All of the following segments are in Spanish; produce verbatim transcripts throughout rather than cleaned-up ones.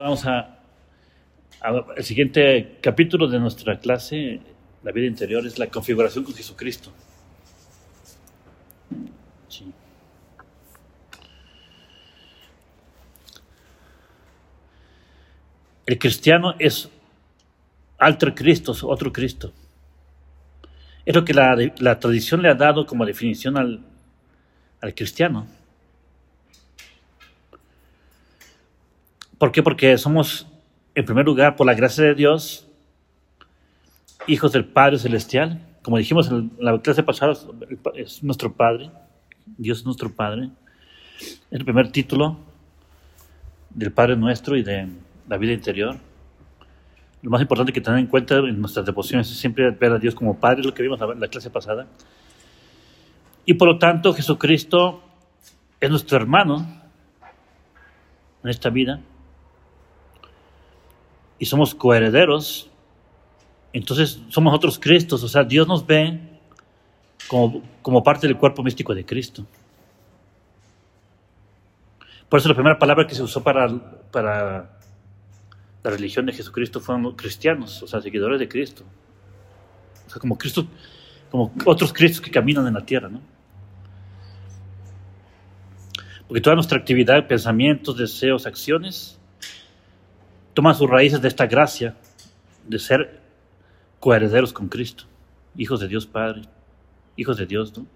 Vamos a, a- el siguiente capítulo de nuestra clase, la vida interior, es la configuración con Jesucristo. Sí. El cristiano es alter Cristo, otro Cristo. Es lo que la, la tradición le ha dado como definición al, al cristiano. ¿Por qué? Porque somos, en primer lugar, por la gracia de Dios, hijos del Padre Celestial. Como dijimos en la clase pasada, es nuestro Padre. Dios es nuestro Padre. Es el primer título del Padre Nuestro y de la vida interior. Lo más importante que tener en cuenta en nuestras devociones es siempre ver a Dios como Padre, lo que vimos en la clase pasada. Y por lo tanto, Jesucristo es nuestro hermano en esta vida. Y somos coherederos. Entonces somos otros Cristos. O sea, Dios nos ve como, como parte del cuerpo místico de Cristo. Por eso la primera palabra que se usó para, para la religión de Jesucristo fueron cristianos, o sea, seguidores de Cristo. O sea, como Cristo, como otros Cristos que caminan en la tierra, ¿no? Porque toda nuestra actividad, pensamientos, deseos, acciones, toman sus raíces de esta gracia de ser coherederos con Cristo, hijos de Dios Padre, hijos de Dios, ¿no?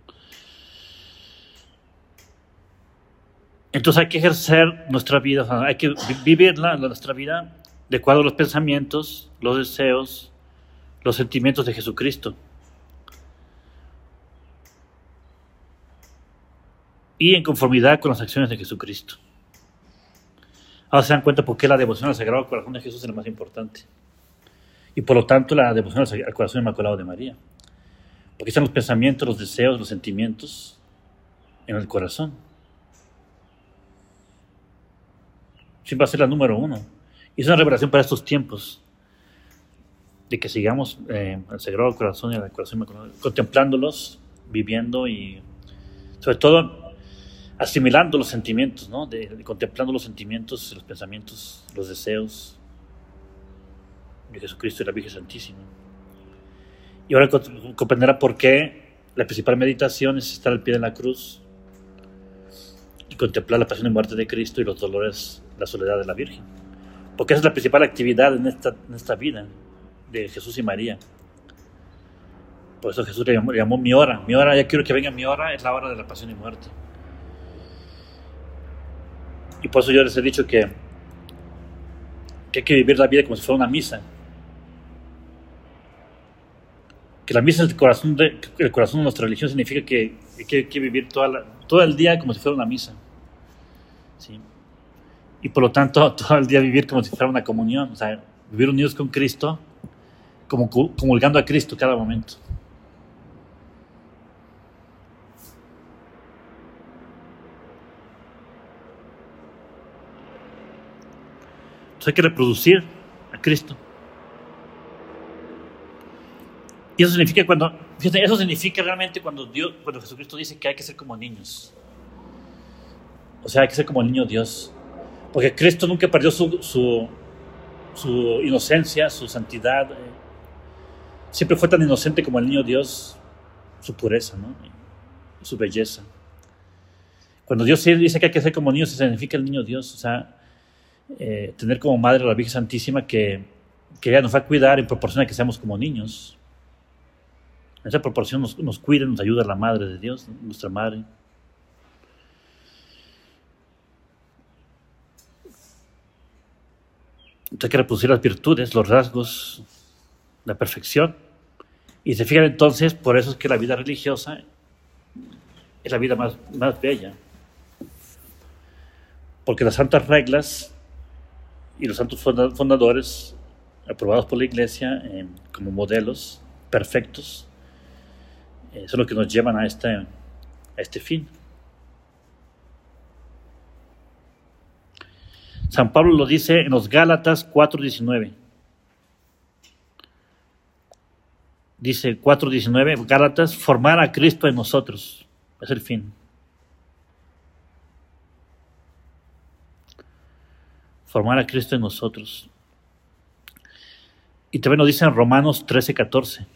Entonces hay que ejercer nuestra vida, o sea, hay que vivirla, nuestra vida, de acuerdo a los pensamientos, los deseos, los sentimientos de Jesucristo. Y en conformidad con las acciones de Jesucristo. Ahora se dan cuenta por qué la devoción al Sagrado Corazón de Jesús es lo más importante. Y por lo tanto la devoción al Corazón Inmaculado de María. Porque están los pensamientos, los deseos, los sentimientos en el corazón. Siempre va a ser la número uno. Y es una revelación para estos tiempos. De que sigamos eh, al Sagrado Corazón y al Corazón Inmaculado, contemplándolos, viviendo y sobre todo asimilando los sentimientos, ¿no? De, de contemplando los sentimientos, los pensamientos, los deseos de Jesucristo y la Virgen Santísima. Y ahora comprenderá por qué la principal meditación es estar al pie de la cruz y contemplar la pasión y muerte de Cristo y los dolores, la soledad de la Virgen. Porque esa es la principal actividad en esta, en esta vida de Jesús y María. Por eso Jesús le llamó, le llamó mi hora. Mi hora, ya quiero que venga mi hora, es la hora de la pasión y muerte. Y por eso yo les he dicho que, que hay que vivir la vida como si fuera una misa. Que la misa es el corazón de, el corazón de nuestra religión, significa que hay que, hay que vivir toda la, todo el día como si fuera una misa. ¿Sí? Y por lo tanto, todo el día vivir como si fuera una comunión. O sea, vivir unidos con Cristo, como comulgando a Cristo cada momento. Entonces hay que reproducir a Cristo. Y eso significa cuando, fíjate, eso significa realmente cuando Dios, cuando Jesucristo dice que hay que ser como niños. O sea, hay que ser como el niño Dios. Porque Cristo nunca perdió su, su, su inocencia, su santidad. Siempre fue tan inocente como el niño Dios, su pureza, ¿no? Y su belleza. Cuando Dios dice que hay que ser como niños, significa el niño Dios. O sea, eh, tener como madre a la Virgen Santísima que, que ella nos va a cuidar en proporción a que seamos como niños. En esa proporción nos, nos cuida, nos ayuda la Madre de Dios, nuestra Madre. Entonces hay que reproducir las virtudes, los rasgos, la perfección. Y se fijan entonces, por eso es que la vida religiosa es la vida más, más bella. Porque las santas reglas y los santos fundadores, aprobados por la Iglesia eh, como modelos perfectos, eh, son los que nos llevan a este, a este fin. San Pablo lo dice en los Gálatas cuatro diecinueve. Dice cuatro diecinueve, Gálatas, formar a Cristo en nosotros. Es el fin. formar a Cristo en nosotros. Y también nos dice en Romanos trece, catorce.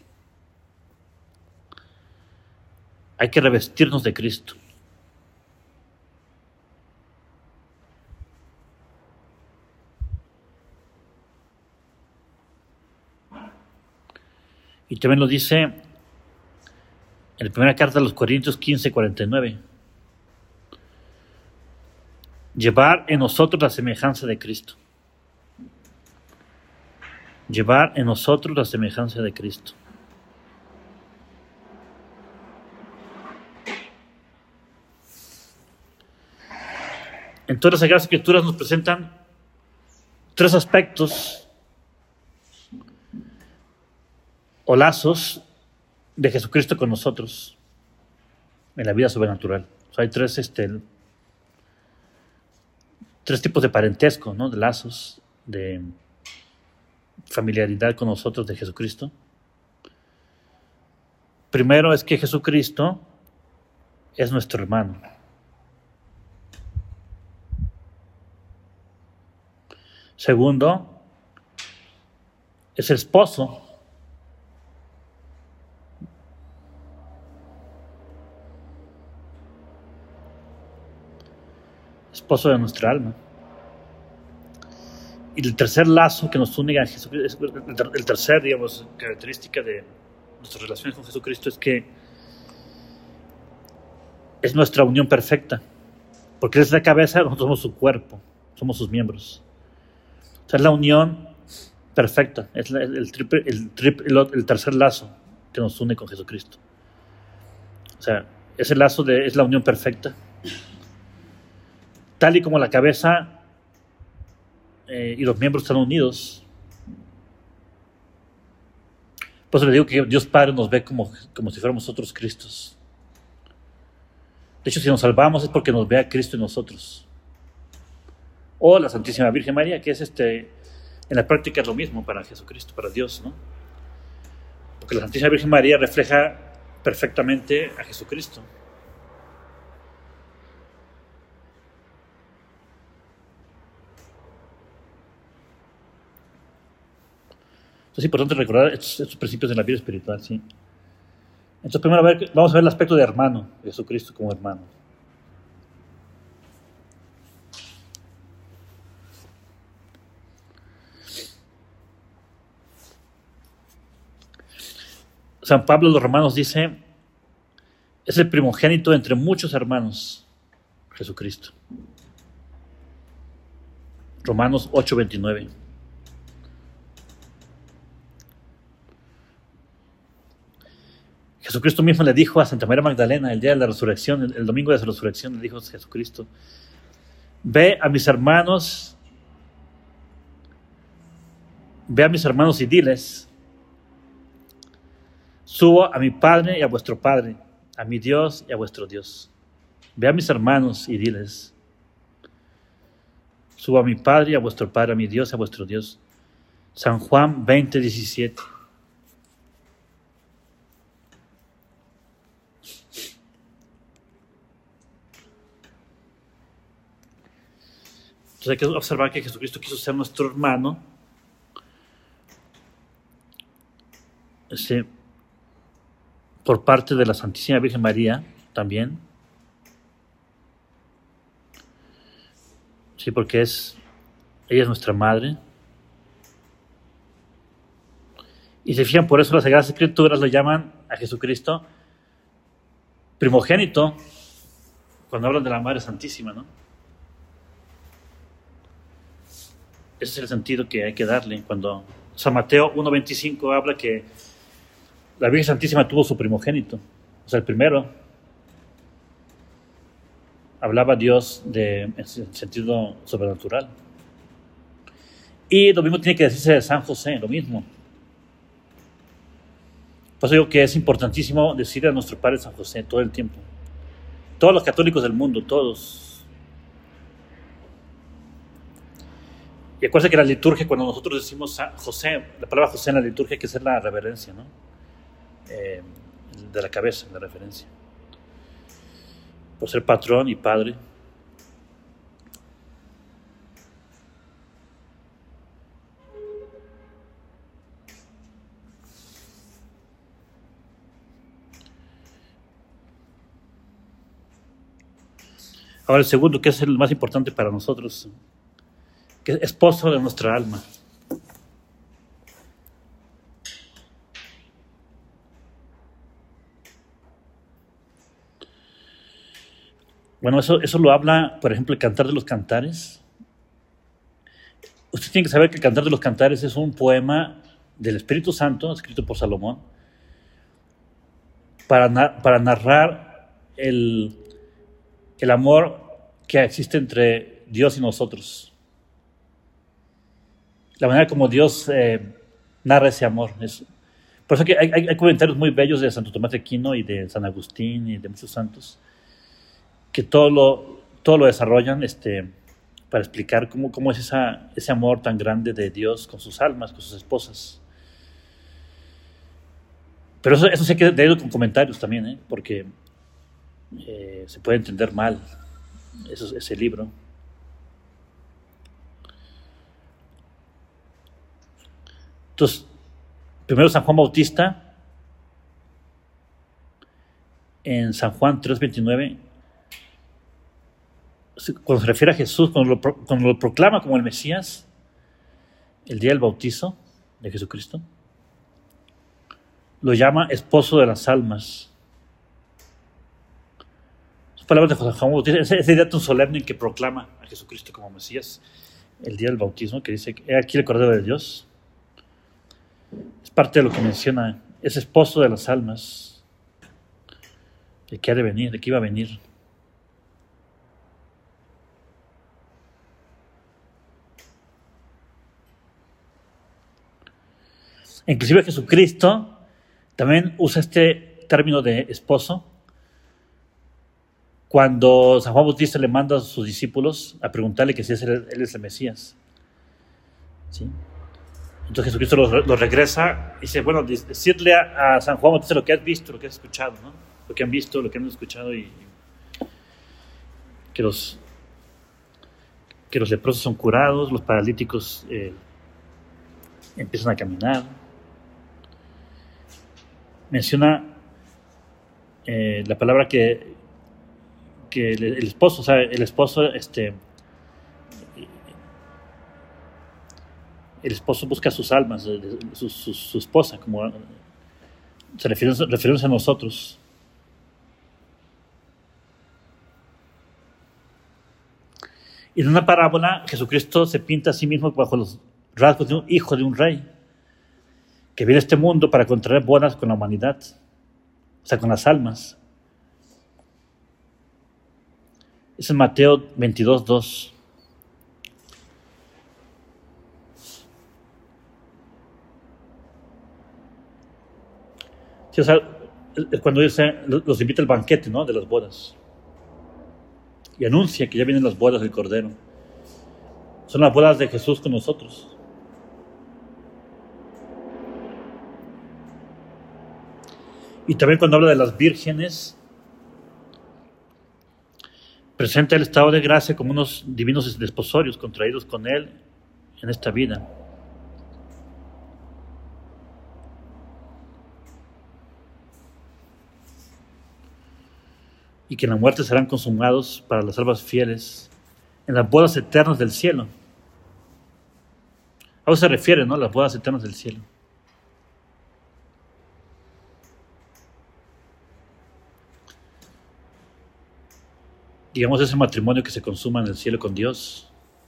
Hay que revestirnos de Cristo. Y también lo dice en la primera carta de los Corintios quince, cuarenta y nueve. Llevar en nosotros la semejanza de Cristo. Llevar en nosotros la semejanza de Cristo. En todas las Sagradas Escrituras nos presentan tres aspectos o lazos de Jesucristo con nosotros en la vida sobrenatural. O sea, hay tres, este, tres tipos de parentesco, ¿no? De lazos, de familiaridad con nosotros de Jesucristo. Primero es que Jesucristo es nuestro hermano. Segundo, es el esposo. Esposo de nuestra alma. Y el tercer lazo que nos une a Jesucristo, el tercer, digamos, característica de nuestras relaciones con Jesucristo es que es nuestra unión perfecta. Porque Él es la cabeza, nosotros somos su cuerpo, somos sus miembros. O sea, es la unión perfecta, es la, el, triple, el, triple, el, el tercer lazo que nos une con Jesucristo. O sea, ese lazo de, es la unión perfecta. Tal y como la cabeza eh, y los miembros están unidos. Por eso le digo que Dios Padre nos ve como, como si fuéramos otros Cristos. De hecho, si nos salvamos es porque nos ve a Cristo en nosotros. O la Santísima Virgen María, que es este, en la práctica es lo mismo para Jesucristo, para Dios, ¿no? Porque la Santísima Virgen María refleja perfectamente a Jesucristo. Es importante recordar estos, estos principios de la vida espiritual, ¿sí? Entonces, primero a ver, vamos a ver el aspecto de hermano, de Jesucristo como hermano. San Pablo a los Romanos dice, es el primogénito entre muchos hermanos, Jesucristo. Romanos ocho, veintinueve. Jesucristo mismo le dijo a Santa María Magdalena el día de la resurrección, el, el domingo de la resurrección, le dijo a Jesucristo, ve a mis hermanos, ve a mis hermanos y diles, subo a mi Padre y a vuestro Padre, a mi Dios y a vuestro Dios. Ve a mis hermanos y diles, subo a mi Padre y a vuestro Padre, a mi Dios y a vuestro Dios. San Juan veinte, diecisiete. Entonces hay que observar que Jesucristo quiso ser nuestro hermano. Ese, por parte de la Santísima Virgen María también. Sí, porque es, ella es nuestra madre. Y se fijan, por eso las Sagradas Escrituras lo llaman a Jesucristo primogénito, cuando hablan de la Madre Santísima, ¿no? Ese es el sentido que hay que darle. Cuando San Mateo uno veinticinco habla que la Virgen Santísima tuvo su primogénito, o sea, el primero. Hablaba Dios de, en sentido sobrenatural. Y lo mismo tiene que decirse de San José, lo mismo. Por eso digo que es importantísimo decir a nuestro Padre San José todo el tiempo. Todos los católicos del mundo, todos. Y acuérdense que la liturgia, cuando nosotros decimos José, la palabra José en la liturgia hay que hacer la reverencia, ¿no? Eh, de la cabeza, la referencia. Por ser patrón y padre. Ahora el segundo, que es el más importante para nosotros, que es esposo de nuestra alma. Bueno, eso, eso lo habla, por ejemplo, el Cantar de los Cantares. Usted tiene que saber que el Cantar de los Cantares es un poema del Espíritu Santo, escrito por Salomón, para, na- para narrar el, el amor que existe entre Dios y nosotros. La manera como Dios eh, narra ese amor. Es, por eso que hay, hay, hay comentarios muy bellos de Santo Tomás de Aquino y de San Agustín y de muchos santos, que todo lo, todo lo desarrollan este, para explicar cómo, cómo es esa, ese amor tan grande de Dios con sus almas, con sus esposas. Pero eso, eso sí hay que leerlo con comentarios también, ¿eh? Porque eh, se puede entender mal eso, ese libro. Entonces, primero San Juan Bautista, en San Juan tres veintinueve, cuando se refiere a Jesús, cuando lo, cuando lo proclama como el Mesías, el día del bautizo de Jesucristo, lo llama esposo de las almas. Son palabras de San Juan Bautista, ese, ese día tan solemne en que proclama a Jesucristo como Mesías, el día del bautismo, que dice, he aquí el Cordero de Dios. Es parte de lo que menciona, es esposo de las almas, el que ha de venir, el que iba a venir. Inclusive Jesucristo también usa este término de esposo cuando San Juan Bautista le manda a sus discípulos a preguntarle que si es él, él es el Mesías. ¿Sí? Entonces Jesucristo lo, lo regresa y dice, bueno, decirle a, a San Juan Bautista lo que has visto, lo que has escuchado, ¿no? Lo que han visto, lo que han escuchado, y, y que los que los leprosos son curados, los paralíticos eh, empiezan a caminar. Menciona eh, la palabra que, que el, el esposo, o sea, el esposo, este, el esposo busca sus almas, su, su, su esposa, como se refiere, refiriéndose a nosotros. Y en una parábola, Jesucristo se pinta a sí mismo bajo los rasgos de un hijo de un rey, que viene a este mundo para contraer bodas con la humanidad, o sea, con las almas. Es en Mateo veintidós, dos. Sí, o sea, es cuando dice, los invita al banquete, ¿no?, de las bodas. Y anuncia que ya vienen las bodas del Cordero. Son las bodas de Jesús con nosotros. Y también cuando habla de las vírgenes, presenta el estado de gracia como unos divinos desposorios contraídos con Él en esta vida. Y que en la muerte serán consumados para las almas fieles en las bodas eternas del cielo. A eso se refiere, ¿no?, las bodas eternas del cielo. Digamos, ese matrimonio que se consuma en el cielo con Dios.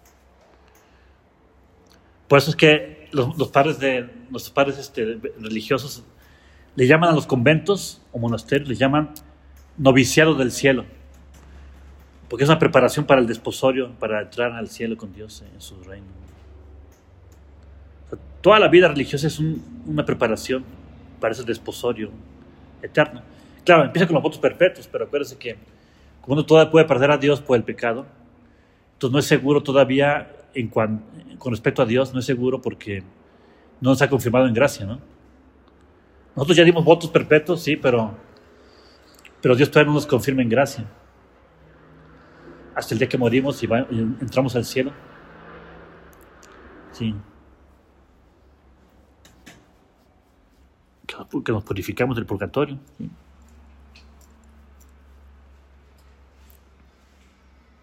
Por eso es que los, los padres de nuestros padres este, religiosos le llaman a los conventos o monasterios, le llaman noviciado del cielo, porque es una preparación para el desposorio, para entrar al cielo con Dios en su reino. O sea, toda la vida religiosa es un, una preparación para ese desposorio eterno. Claro, empieza con los votos perpetuos, pero acuérdense que como uno todavía puede perder a Dios por el pecado, entonces no es seguro todavía en cuan, con respecto a Dios, no es seguro porque no nos ha confirmado en gracia, ¿no? Nosotros ya dimos votos perpetuos, sí, pero, pero Dios todavía no nos confirma en gracia. Hasta el día que morimos y, va, y entramos al cielo. Sí. Que nos purificamos del purgatorio. ¿Sí?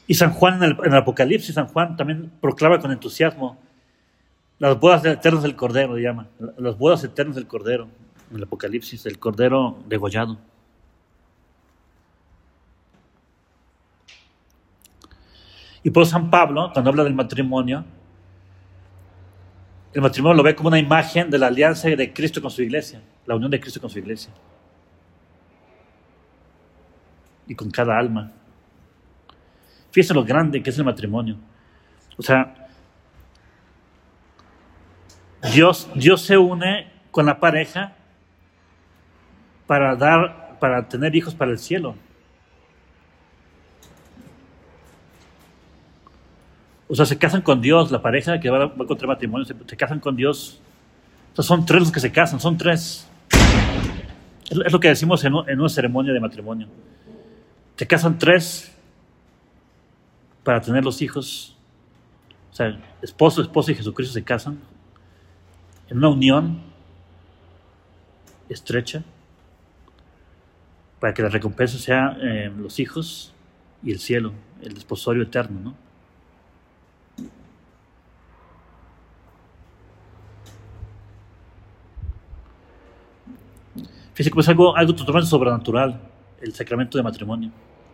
Y San Juan, en el, en el Apocalipsis, San Juan también proclama con entusiasmo las bodas eternas del Cordero, llama, las bodas eternas del Cordero, en el Apocalipsis, el Cordero degollado. Y por San Pablo, cuando habla del matrimonio, el matrimonio lo ve como una imagen de la alianza de Cristo con su iglesia, la unión de Cristo con su iglesia. Y con cada alma. Fíjense lo grande que es el matrimonio. O sea, Dios, Dios se une con la pareja para dar, para tener hijos para el cielo. O sea, se casan con Dios, la pareja que va, va a contraer matrimonio, se, se casan con Dios. O sea, son tres los que se casan, son tres. Es, es lo que decimos en, en una ceremonia de matrimonio. Se casan tres para tener los hijos. O sea, esposo, esposa y Jesucristo se casan en una unión estrecha para que la recompensa sea eh, los hijos y el cielo, el desposorio eterno, ¿no? Fíjense que es algo, algo totalmente sobrenatural, el sacramento de matrimonio.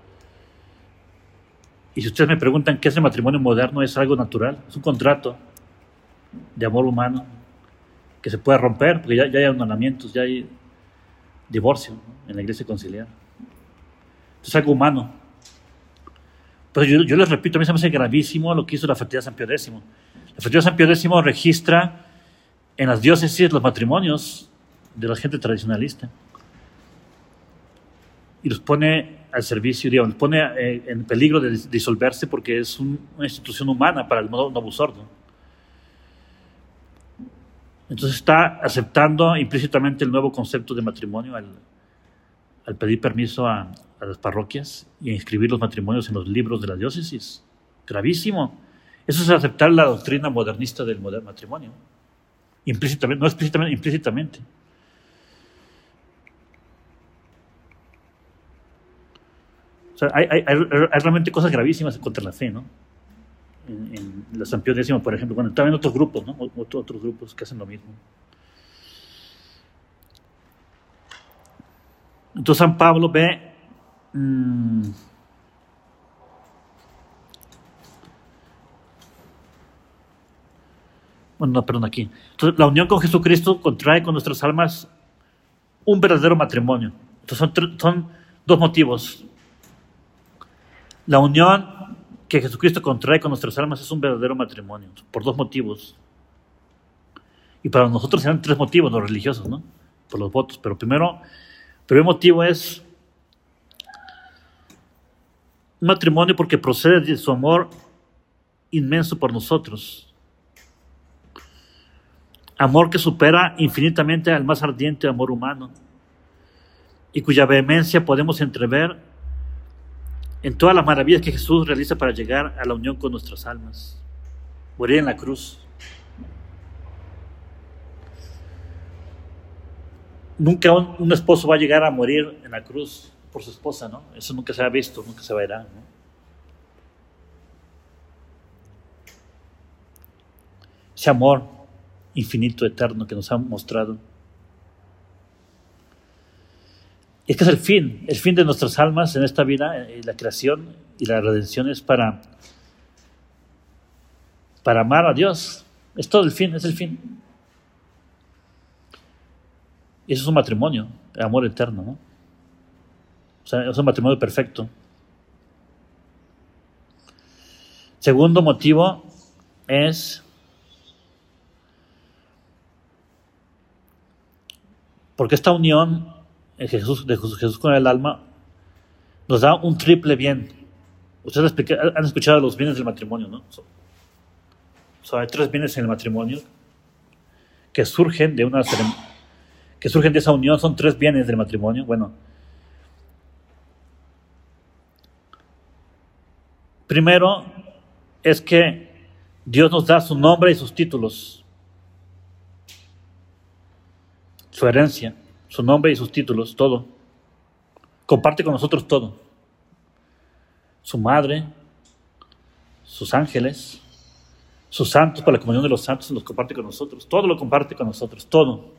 Y si ustedes me preguntan qué es el matrimonio moderno, es algo natural, es un contrato de amor humano que se puede romper, porque ya, ya hay anonamientos, ya hay divorcio, ¿no?, en la iglesia conciliar. Es algo humano. Pero yo, yo les repito, a mí se me hace gravísimo lo que hizo la Fraternidad San Pío X. La Fraternidad San Pío X registra en las diócesis los matrimonios de la gente tradicionalista y los pone al servicio, digamos, los pone eh, en peligro de disolverse porque es un, una institución humana para el modo novus ordo. Entonces está aceptando implícitamente el nuevo concepto de matrimonio al, al pedir permiso a, a las parroquias y a inscribir los matrimonios en los libros de la diócesis. Gravísimo. Eso es aceptar la doctrina modernista del moderno matrimonio. Implícitamente, no explícitamente, implícitamente. O sea, hay, hay, hay, hay realmente cosas gravísimas contra la fe, ¿no? En, en la San Pío X, por ejemplo, bueno, también otros grupos, ¿no? Otros, otros grupos que hacen lo mismo. Entonces San Pablo ve mmm, bueno, no, perdón, aquí. Entonces, la unión con Jesucristo contrae con nuestras almas un verdadero matrimonio. Entonces son, son dos motivos. La unión que Jesucristo contrae con nuestras almas es un verdadero matrimonio, por dos motivos. Y para nosotros serán tres motivos, los religiosos, ¿no? Por los votos. Pero primero, el primer motivo es un matrimonio porque procede de su amor inmenso por nosotros. Amor que supera infinitamente al más ardiente amor humano y cuya vehemencia podemos entrever en todas las maravillas que Jesús realiza para llegar a la unión con nuestras almas. Morir en la cruz. Nunca un, un esposo va a llegar a morir en la cruz por su esposa, ¿no? Eso nunca se ha visto, nunca se verá, ¿no? Ese amor infinito, eterno que nos ha mostrado. Es que es el fin, el fin de nuestras almas en esta vida, y la creación y la redención es para, para amar a Dios. Es todo el fin, es el fin. Y eso es un matrimonio, el amor eterno, ¿no? O sea, es un matrimonio perfecto. Segundo motivo es porque esta unión de Jesús, de Jesús con el alma nos da un triple bien. Ustedes han escuchado los bienes del matrimonio, ¿no? O sea, hay tres bienes en el matrimonio que surgen de una que surgen de esa unión. Son tres bienes del matrimonio. Bueno, primero es que Dios nos da su nombre y sus títulos, su herencia, su nombre y sus títulos, todo. Comparte con nosotros todo. Su madre, sus ángeles, sus santos, por la comunión de los santos, los comparte con nosotros. Todo lo comparte con nosotros, todo.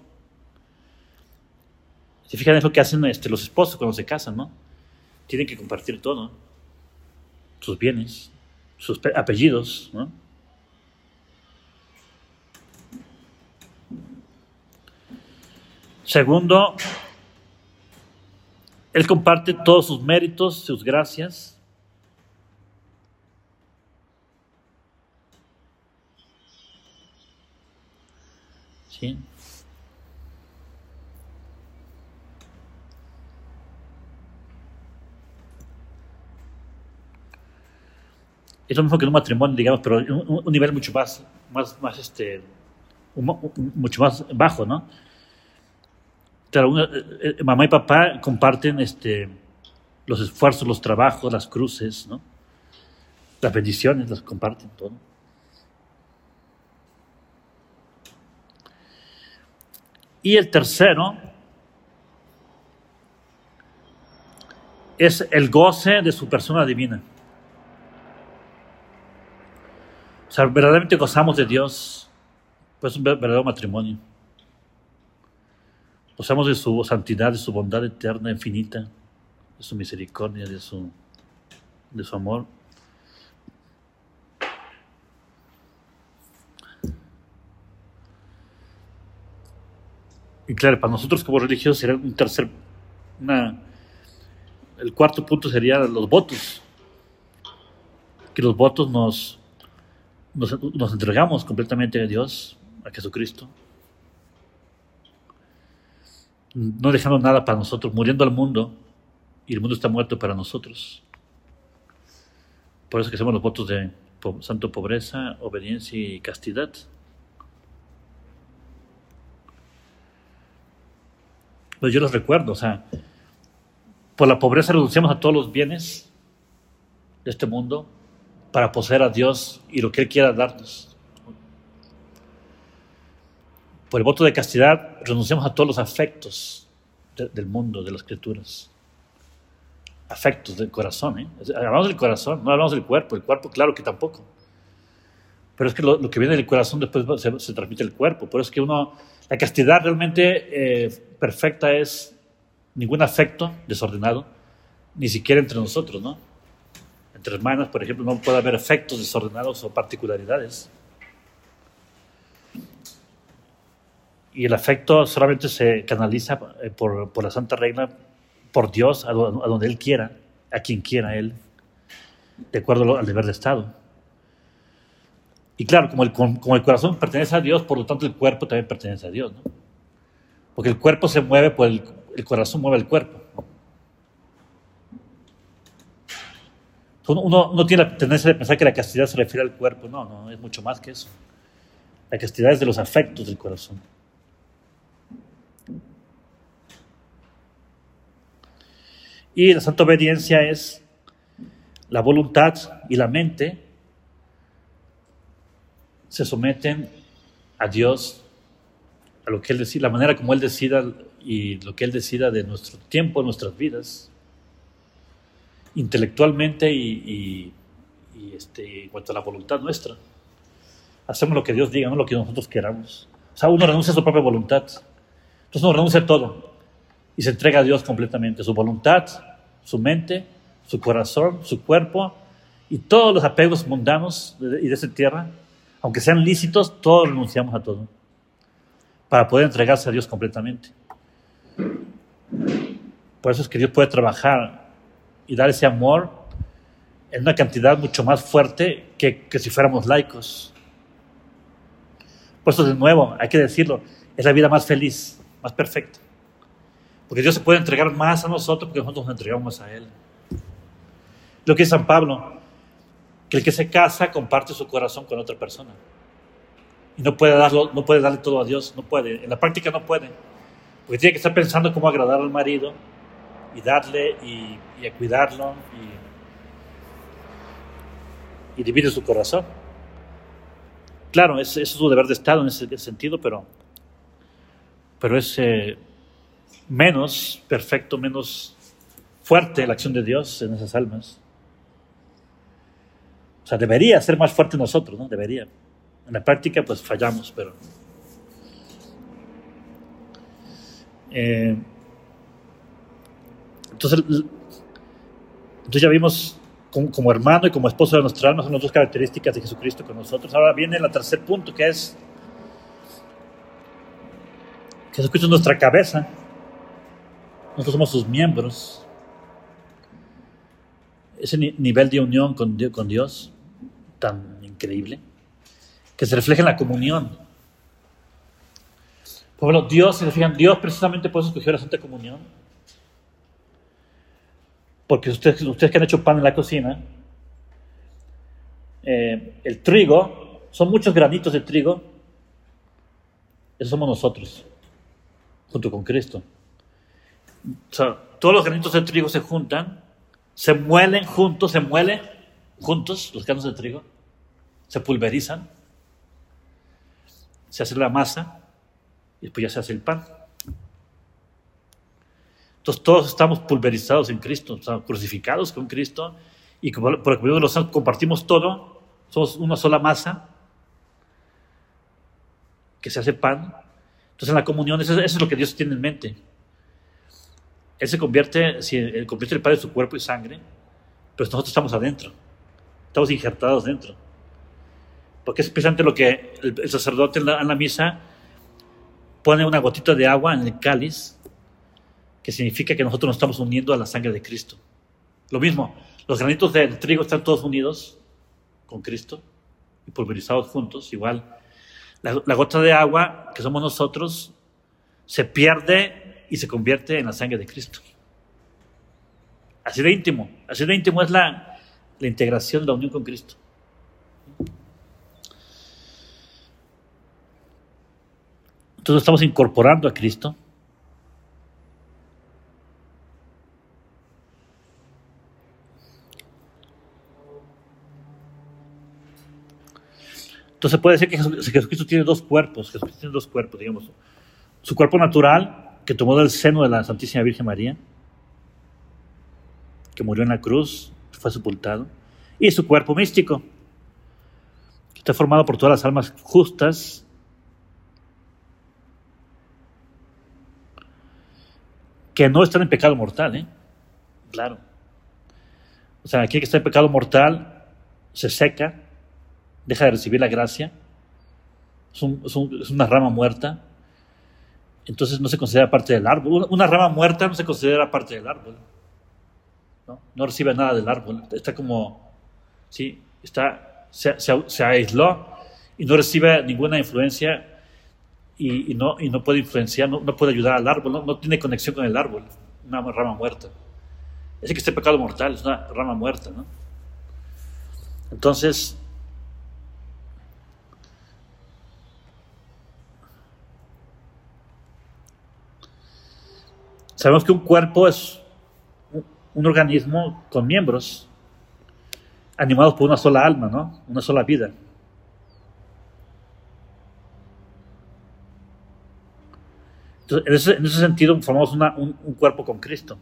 Se fijan, es lo que hacen este, los esposos cuando se casan, ¿no? Tienen que compartir todo. Sus bienes, sus apellidos, ¿no? Segundo, Él comparte todos sus méritos, sus gracias. ¿Sí? Es lo mismo que en un matrimonio, digamos, pero un, un nivel mucho más, más, más este, un, un, mucho más bajo, ¿no? Claro, una, eh, mamá y papá comparten este, los esfuerzos, los trabajos, las cruces, ¿no? Las bendiciones, las comparten todo. Y el tercero es el goce de su persona divina. O sea, verdaderamente gozamos de Dios, pues un verdadero matrimonio. Gozamos de su santidad, de su bondad eterna, infinita, de su misericordia, de su, de su amor. Y claro, para nosotros como religiosos sería un tercer, una, el cuarto punto sería los votos. Que los votos nos, nos, nos entregamos completamente a Dios, a Jesucristo. No dejando nada para nosotros, muriendo al mundo, y el mundo está muerto para nosotros. Por eso que hacemos los votos de po- santo pobreza, obediencia y castidad. Pues yo los recuerdo, o sea, por la pobreza renunciamos a todos los bienes de este mundo para poseer a Dios y lo que Él quiera darnos. Por el voto de castidad renunciamos a todos los afectos de, del mundo, de las criaturas. Afectos del corazón, ¿eh? Hablamos del corazón, no hablamos del cuerpo. El cuerpo, claro que tampoco. Pero es que lo, lo que viene del corazón después se, se transmite al cuerpo. Por eso es que uno, la castidad realmente eh, perfecta es ningún afecto desordenado, ni siquiera entre nosotros, ¿no? Entre hermanas, por ejemplo, no puede haber afectos desordenados o particularidades. Y el afecto solamente se canaliza por, por la santa regla, por Dios, a, do, a donde Él quiera, a quien quiera Él, de acuerdo al deber de Estado. Y claro, como el, como el corazón pertenece a Dios, por lo tanto el cuerpo también pertenece a Dios, ¿no? Porque el cuerpo se mueve, por el, el corazón mueve el cuerpo. Uno, uno tiene la tendencia de pensar que la castidad se refiere al cuerpo. No, no, es mucho más que eso. La castidad es de los afectos del corazón. Y la santa obediencia es la voluntad y la mente se someten a Dios, a lo que Él decida, la manera como Él decida y lo que Él decida de nuestro tiempo, nuestras vidas, intelectualmente y, y, y este, en cuanto a la voluntad nuestra. Hacemos lo que Dios diga, no lo que nosotros queramos. O sea, uno renuncia a su propia voluntad. Entonces uno renuncia a todo y se entrega a Dios completamente. Su voluntad, su mente, su corazón, su cuerpo y todos los apegos mundanos y de esta tierra, aunque sean lícitos, todos renunciamos a todo para poder entregarse a Dios completamente. Por eso es que Dios puede trabajar y dar ese amor en una cantidad mucho más fuerte que, que si fuéramos laicos. Por eso, de nuevo, hay que decirlo, es la vida más feliz, más perfecta. Porque Dios se puede entregar más a nosotros porque nosotros nos entregamos más a Él. Lo que dice San Pablo, que el que se casa comparte su corazón con otra persona. Y no puede, darlo, no puede darle todo a Dios, no puede. En la práctica no puede. Porque tiene que estar pensando cómo agradar al marido y darle y, y a cuidarlo y, y divide su corazón. Claro, es, es su deber de Estado en ese sentido, pero, pero es eh, menos perfecto, menos fuerte la acción de Dios en esas almas. O sea, debería ser más fuerte nosotros, ¿no? Debería. En la práctica, pues fallamos, pero... Eh, entonces, entonces ya vimos como, como hermano y como esposo de nuestra alma son las dos características de Jesucristo con nosotros. Ahora viene el tercer punto, que es Jesucristo es nuestra cabeza. Nosotros somos sus miembros. Ese ni- nivel de unión con Dios, con Dios tan increíble, que se refleja en la comunión. Por ejemplo, Dios, si se fijan, Dios precisamente por eso escogió la Santa Comunión. Porque ustedes, ustedes que han hecho pan en la cocina, eh, el trigo, son muchos granitos de trigo, esos somos nosotros, junto con Cristo. O sea, todos los granitos de trigo se juntan, se muelen juntos, se muelen juntos los granos de trigo, se pulverizan, se hace la masa y después ya se hace el pan. Entonces todos estamos pulverizados en Cristo, estamos crucificados con Cristo y por la comunión de los santos compartimos todo, somos una sola masa que se hace pan. Entonces en la comunión eso, eso es lo que Dios tiene en mente. Él se convierte, si él convierte el pan en su cuerpo y sangre, pero nosotros estamos adentro, estamos injertados dentro. Porque es precisamente lo que el, el sacerdote en la, en la misa pone una gotita de agua en el cáliz, que significa que nosotros nos estamos uniendo a la sangre de Cristo. Lo mismo, los granitos del trigo están todos unidos con Cristo y pulverizados juntos. Igual, la, la gota de agua que somos nosotros se pierde y se convierte en la sangre de Cristo. Así de íntimo, así de íntimo es la, la integración, la unión con Cristo. Entonces estamos incorporando a Cristo. Entonces puede decir que Jesucristo tiene dos cuerpos, Jesucristo tiene dos cuerpos, digamos. Su cuerpo natural, que tomó del seno de la Santísima Virgen María, que murió en la cruz, fue sepultado, y su cuerpo místico, que está formado por todas las almas justas, que no están en pecado mortal, ¿eh? Claro. O sea, aquel que está en pecado mortal se seca, deja de recibir la gracia, es, un, es, un, es una rama muerta, entonces no se considera parte del árbol. Una rama muerta no se considera parte del árbol, no, no recibe nada del árbol, está como, sí, está, se, se, se aisló y no recibe ninguna influencia y, y, no, y no puede influenciar, no, no puede ayudar al árbol, no, no tiene conexión con el árbol, una rama muerta. Ese que está en pecado mortal es una rama muerta, ¿no? Entonces, sabemos que un cuerpo es un, un organismo con miembros, animados por una sola alma, ¿no? Una sola vida. Entonces, en ese, en ese sentido, formamos una, un, un cuerpo con Cristo.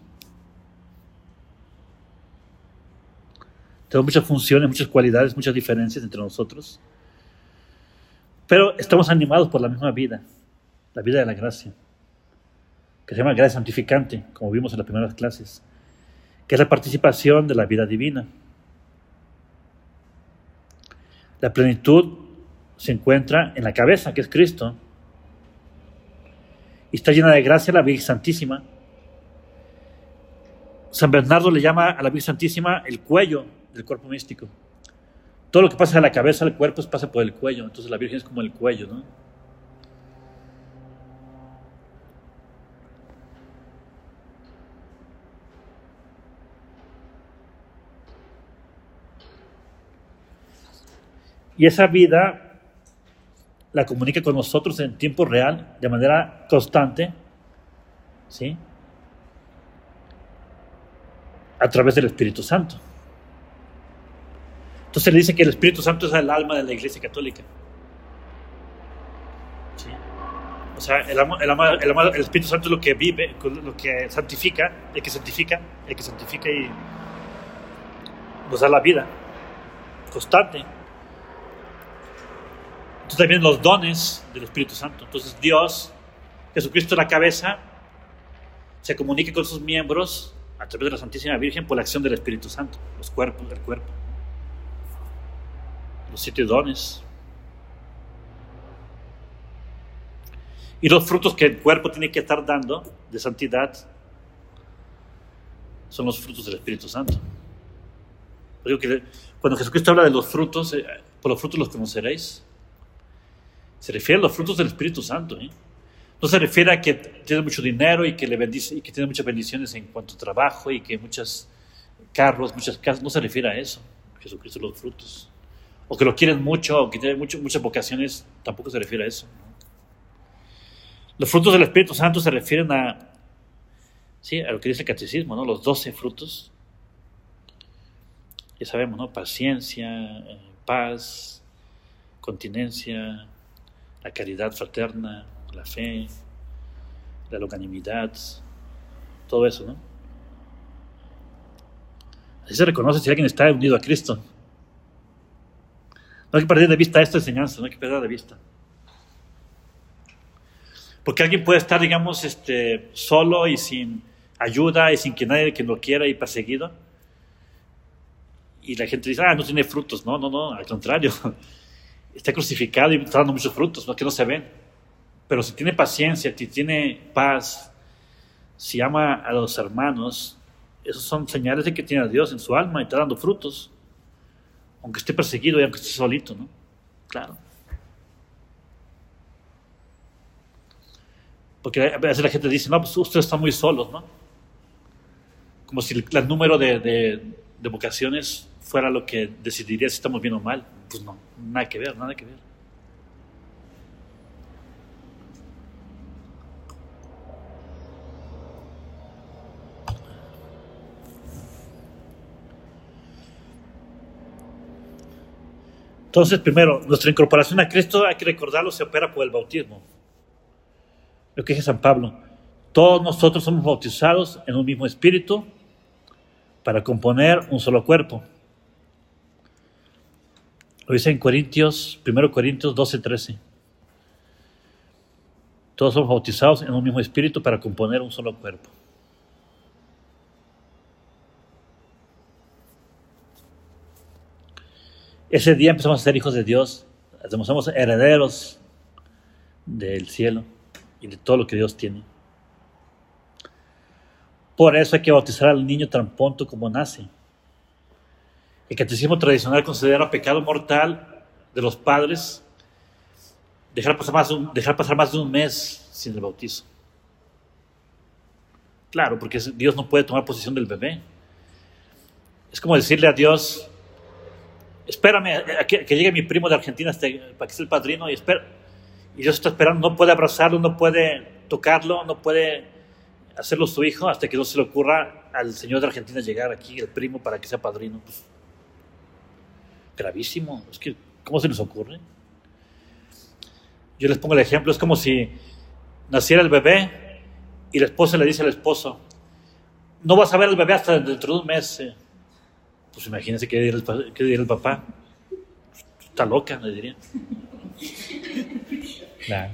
Tenemos muchas funciones, muchas cualidades, muchas diferencias entre nosotros, pero estamos animados por la misma vida, la vida de la gracia, que se llama gracia santificante, como vimos en las primeras clases, que es la participación de la vida divina. La plenitud se encuentra en la cabeza, que es Cristo, y está llena de gracia la Virgen Santísima. San Bernardo le llama a la Virgen Santísima el cuello del cuerpo místico. Todo lo que pasa de la cabeza al cuerpo pasa por el cuello, entonces la Virgen es como el cuello, ¿no? Y esa vida la comunica con nosotros en tiempo real, de manera constante, ¿sí? A través del Espíritu Santo. Entonces le dice que el Espíritu Santo es el alma de la Iglesia Católica. ¿Sí? O sea, el, alma, el, alma, el, alma, el Espíritu Santo es lo que vive, lo que santifica, el que santifica, el que santifica y nos da la vida. constante. Entonces también los dones del Espíritu Santo. Entonces Dios, Jesucristo la cabeza, se comunica con sus miembros a través de la Santísima Virgen por la acción del Espíritu Santo, los cuerpos del cuerpo, los siete dones. Y los frutos que el cuerpo tiene que estar dando de santidad son los frutos del Espíritu Santo. Digo que cuando Jesucristo habla de los frutos, eh, por los frutos los conoceréis, se refiere a los frutos del Espíritu Santo. ¿eh? No se refiere a que tiene mucho dinero y que le bendice y que tiene muchas bendiciones en cuanto a trabajo y que muchos carros, muchas casas. No se refiere a eso. Jesucristo, los frutos. O que lo quieren mucho, o que tiene mucho, muchas vocaciones, tampoco se refiere a eso. ¿no? Los frutos del Espíritu Santo se refieren a, sí, a lo que dice el catecismo, ¿no? Los doce frutos. Ya sabemos, ¿no? Paciencia, eh, paz, continencia, la caridad fraterna, la fe, la longanimidad, todo eso, ¿no? Así se reconoce si alguien está unido a Cristo. No hay que perder de vista esta enseñanza, no hay que perder de vista. Porque alguien puede estar, digamos, este, solo y sin ayuda y sin que nadie que lo quiera y perseguido. Y la gente dice, ah, no tiene frutos. No, no, no, al contrario. Está crucificado y está dando muchos frutos, ¿no? Que no se ven. Pero si tiene paciencia, si tiene paz, si ama a los hermanos, esos son señales de que tiene a Dios en su alma y está dando frutos. Aunque esté perseguido y aunque esté solito, ¿no? Claro. Porque a veces la gente dice, no, pues ustedes están muy solos, ¿no? Como si el, el número de, de, de vocaciones fuera lo que decidiría si estamos bien o mal. Pues no, nada que ver, nada que ver. Entonces, primero, nuestra incorporación a Cristo, hay que recordarlo, se opera por el bautismo. Lo que dice San Pablo, todos nosotros somos bautizados en un mismo espíritu para componer un solo cuerpo. Lo dice en Corintios, primero Corintios doce, trece. Todos somos bautizados en un mismo espíritu para componer un solo cuerpo. Ese día empezamos a ser hijos de Dios, somos herederos del cielo y de todo lo que Dios tiene. Por eso hay que bautizar al niño tan pronto como nace. El catecismo tradicional considera pecado mortal de los padres dejar pasar más de un, dejar pasar más de un mes sin el bautizo. Claro, porque Dios no puede tomar posesión del bebé. Es como decirle a Dios, espérame a que, a que llegue mi primo de Argentina hasta, para que sea el padrino, y espera. Y Dios está esperando, no puede abrazarlo, no puede tocarlo, no puede hacerlo su hijo hasta que no se le ocurra al señor de Argentina llegar aquí, el primo, para que sea padrino. Pues, gravísimo. Es que, ¿cómo se nos ocurre? Yo les pongo el ejemplo, es como si naciera el bebé y la esposa le dice al esposo, no vas a ver al bebé hasta dentro de un mes. Eh. Pues imagínense qué diría el, qué diría el papá. Está loca, le diría. Claro.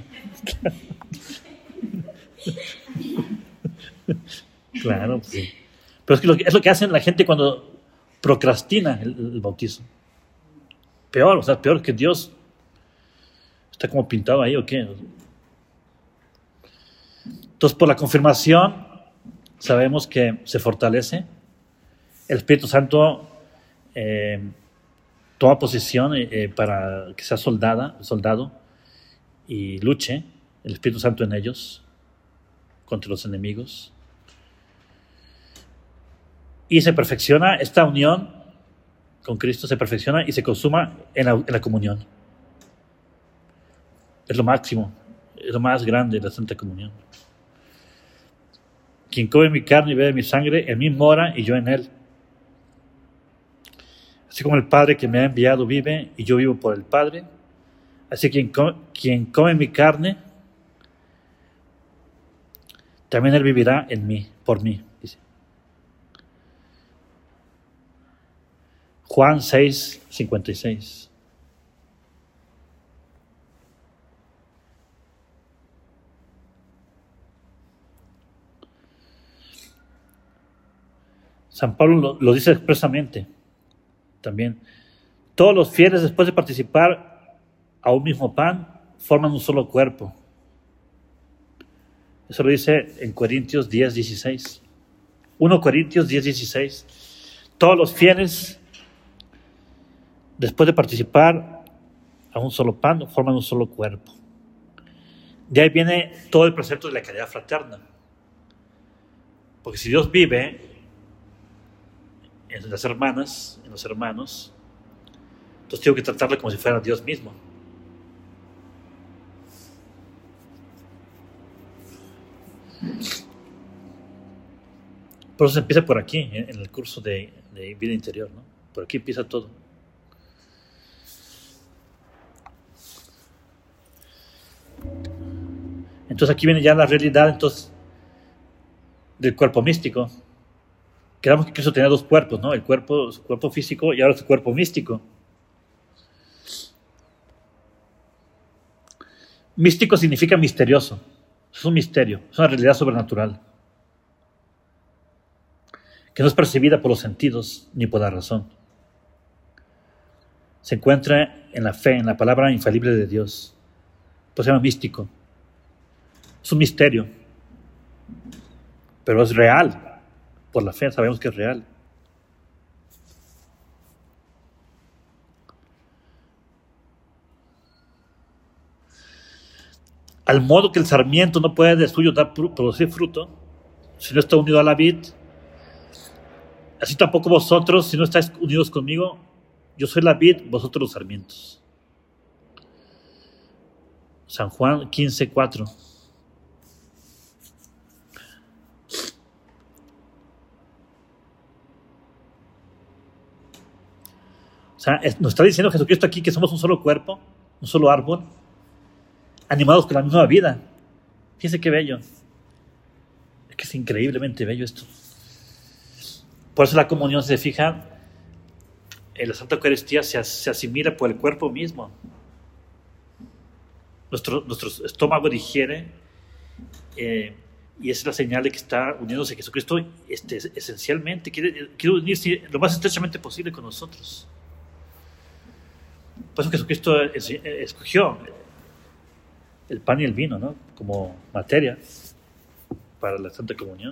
Claro, pues sí. Pero es, que lo, es lo que hacen la gente cuando procrastina el, el bautizo. Peor, o sea, peor que Dios. Está como pintado ahí, ¿o qué? Entonces, por la confirmación, sabemos que se fortalece. El Espíritu Santo eh, toma posición eh, para que sea soldada, soldado y luche el Espíritu Santo en ellos contra los enemigos. Y se perfecciona esta unión con Cristo, se perfecciona y se consuma en la, en la comunión. Es lo máximo, es lo más grande de la Santa Comunión. Quien come mi carne y bebe mi sangre, en mí mora y yo en él. Así como el Padre que me ha enviado vive y yo vivo por el Padre, así quien come, quien come mi carne, también él vivirá en mí, por mí, dice. Juan seis, cincuenta y seis. San Pablo lo, lo dice expresamente también. Todos los fieles, después de participar a un mismo pan, forman un solo cuerpo. Eso lo dice en Corintios diez, dieciséis. primera Corintios diez, dieciséis. Todos los fieles, después de participar a un solo pan, forman un solo cuerpo. De ahí viene todo el precepto de la caridad fraterna. Porque si Dios vive en las hermanas, en los hermanos, entonces tengo que tratarle como si fuera Dios mismo. Por eso se empieza por aquí, en el curso de, de vida interior, ¿no? Por aquí empieza todo. Entonces aquí viene ya la realidad entonces del cuerpo místico. Quedamos que Cristo tenía dos cuerpos, ¿no? El cuerpo, su cuerpo físico y ahora su cuerpo místico. Místico significa misterioso. Es un misterio, es una realidad sobrenatural que no es percibida por los sentidos ni por la razón. Se encuentra en la fe, en la palabra infalible de Dios. Pues se llama místico. Es un misterio, pero es real. Por la fe sabemos que es real. Al modo que el sarmiento no puede de suyo dar, producir fruto si no está unido a la vid, así tampoco vosotros, si no estáis unidos conmigo, yo soy la vid, vosotros los sarmientos. San Juan quince, cuatro. O sea, nos está diciendo Jesucristo aquí que somos un solo cuerpo, un solo árbol, animados con la misma vida. Fíjense qué bello. Es que es increíblemente bello esto. Por eso la comunión, si se fijan, en la Santa Eucaristía se, se asimila por el cuerpo mismo. Nuestro, nuestro estómago digiere eh, y esa es la señal de que está uniéndose a Jesucristo este, esencialmente. Quiere, quiere unirse lo más estrechamente posible con nosotros. Por eso Jesucristo escogió el pan y el vino, ¿no? Como materia para la Santa Comunión.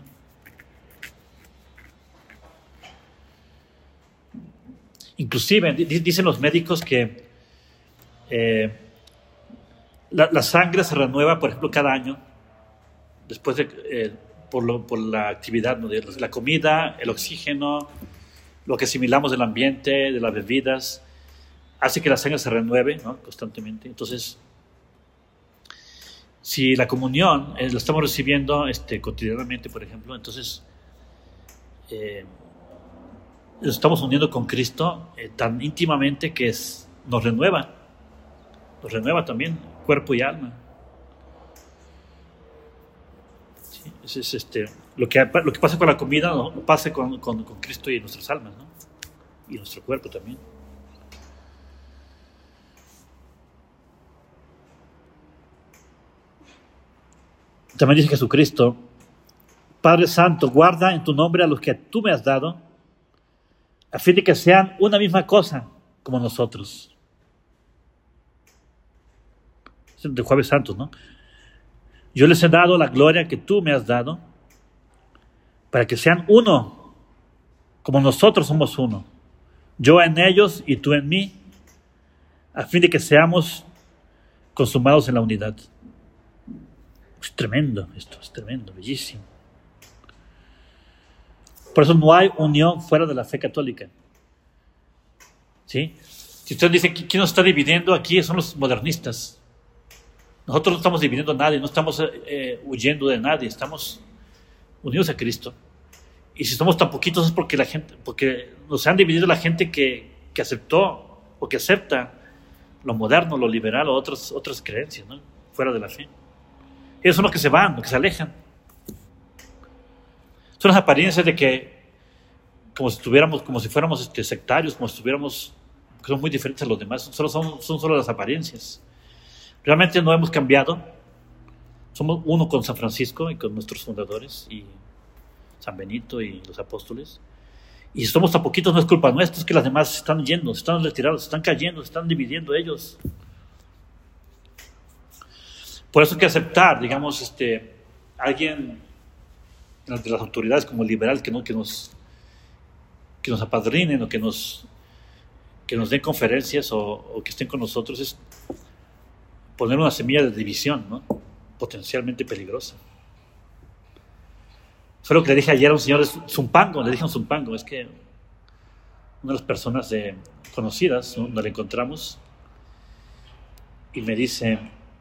Inclusive dicen los médicos que eh, la, la sangre se renueva, por ejemplo, cada año después de eh, por, lo, por la actividad, ¿no? De la comida, el oxígeno, lo que asimilamos del ambiente, de las bebidas, hace que la sangre se renueve, ¿no? Constantemente. Entonces, si la comunión eh, la estamos recibiendo este, cotidianamente, por ejemplo, entonces eh, nos estamos uniendo con Cristo eh, tan íntimamente que es, nos renueva, nos renueva también cuerpo y alma. Sí, es, es, este, lo, que, lo que pasa con la comida no, no pasa con, con, con Cristo y nuestras almas, ¿no? Y nuestro cuerpo también. También dice Jesucristo: Padre Santo, guarda en tu nombre a los que tú me has dado, a fin de que sean una misma cosa como nosotros. Es de Jueves Santos, ¿no? Yo les he dado la gloria que tú me has dado, para que sean uno, como nosotros somos uno. Yo en ellos y tú en mí, a fin de que seamos consumados en la unidad. Es tremendo esto, es tremendo, bellísimo. Por eso no hay unión fuera de la fe católica. ¿Sí? Si usted dice, ¿quién nos está dividiendo aquí? Son los modernistas. Nosotros no estamos dividiendo a nadie, no estamos eh, huyendo de nadie, estamos unidos a Cristo. Y si somos tan poquitos es porque la gente, porque nos han dividido la gente que, que aceptó o que acepta lo moderno, lo liberal o otras, otras creencias, ¿no? Fuera de la fe. Ellos son los que se van, los que se alejan. Son las apariencias de que como si estuviéramos, como si fuéramos este, sectarios, como si estuviéramos, que son muy diferentes a los demás, solo son, son solo las apariencias. Realmente no hemos cambiado, somos uno con San Francisco y con nuestros fundadores, y San Benito y los apóstoles, y somos tan poquitos, no es culpa nuestra, es que las demás se están yendo, se están retirando, se están cayendo, se están dividiendo ellos. Por eso hay que aceptar, digamos, este, alguien de las autoridades como liberal que, no, que, nos, que nos apadrinen o que nos, que nos den conferencias o, o que estén con nosotros, es poner una semilla de división, ¿no? Potencialmente peligrosa. Fue lo que le dije ayer a un señor de Zumpango, le dije a un Zumpango, es que una de las personas de, conocidas, ¿no? Nos la encontramos y me dice,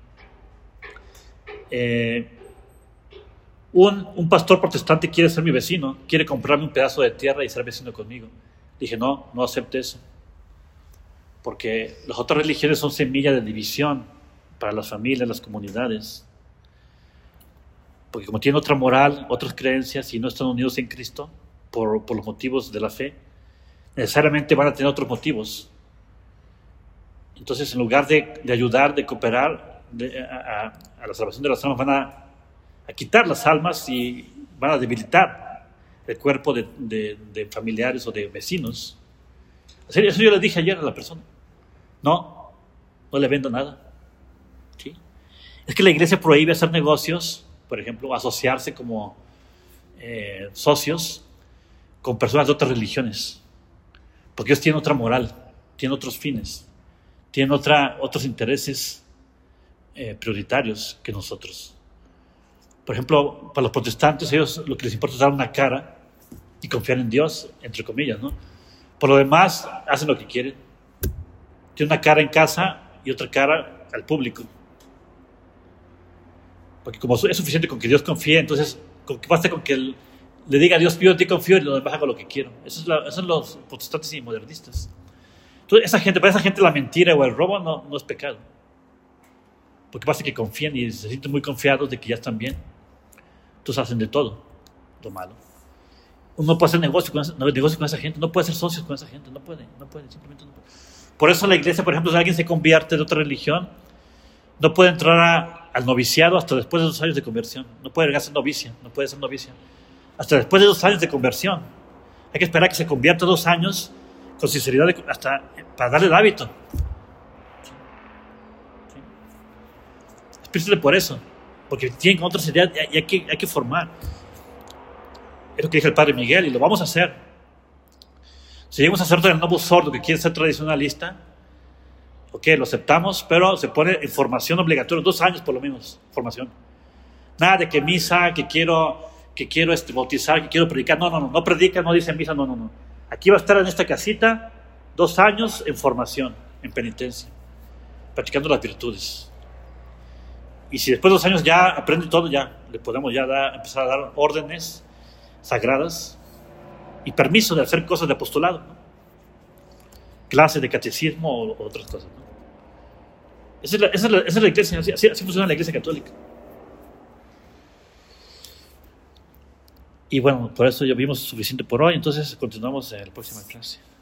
eh, un, un pastor protestante quiere ser mi vecino, quiere comprarme un pedazo de tierra y ser vecino conmigo. Dije, no, no acepte eso, porque las otras religiones son semilla de división para las familias, las comunidades, porque como tienen otra moral, otras creencias y no están unidos en Cristo por, por los motivos de la fe, necesariamente van a tener otros motivos. Entonces, en lugar de, de ayudar, de cooperar de, a, a, a la salvación de las almas, van a, a quitar las almas y van a debilitar el cuerpo de, de, de familiares o de vecinos. Eso yo le dije ayer a la persona. No, no le vendo nada. ¿Sí? Es que la iglesia prohíbe hacer negocios, por ejemplo, asociarse como eh, socios con personas de otras religiones, porque ellos tienen otra moral, tienen otros fines, tienen otra, otros intereses eh, prioritarios que nosotros. Por ejemplo, para los protestantes, ellos lo que les importa es dar una cara y confiar en Dios, entre comillas, ¿no? Por lo demás, hacen lo que quieren. Tienen una cara en casa y otra cara al público. Porque como es suficiente con que Dios confíe, entonces con que basta con que él, le diga a Dios, yo en ti confío y lo demás hago lo que quiero. Eso es la, esos son los protestantes y modernistas. Entonces, esa gente, para esa gente la mentira o el robo no, no es pecado. Porque basta que confíen y se sienten muy confiados de que ya están bien. Entonces hacen de todo lo malo. Uno no puede hacer negocio con, esa, negocio con esa gente, no puede hacer socios con esa gente, no puede, no puede, simplemente no puede. Por eso la iglesia, por ejemplo, si alguien se convierte de otra religión, no puede entrar a, al noviciado hasta después de dos años de conversión. No puede llegar a ser novicia, no puede ser novicia. Hasta después de dos años de conversión. Hay que esperar a que se convierta dos años con sinceridad de, hasta para darle el hábito. ¿Sí? Es precisamente por eso, porque tienen otras ideas y hay que, hay que formar. Es lo que dijo el padre Miguel y lo vamos a hacer. Si llegamos a hacer el nuevo sordo que quiere ser tradicionalista, ok, lo aceptamos, pero se pone en formación obligatoria, dos años por lo menos, formación. Nada de que misa, que quiero, que quiero este, bautizar, que quiero predicar. No, no, no, no predica, no dice misa, no, no, no. Aquí va a estar en esta casita dos años en formación, en penitencia, practicando las virtudes. Y si después de dos años ya aprende todo, ya le podemos ya dar, empezar a dar órdenes sagradas y permiso de hacer cosas de apostolado, ¿no? Clases de catecismo o, o otras cosas, ¿no? Esa es la, esa es la, esa es la iglesia, así, así, así funciona la iglesia católica. Y bueno, por eso ya vimos suficiente por hoy, entonces continuamos en la próxima clase.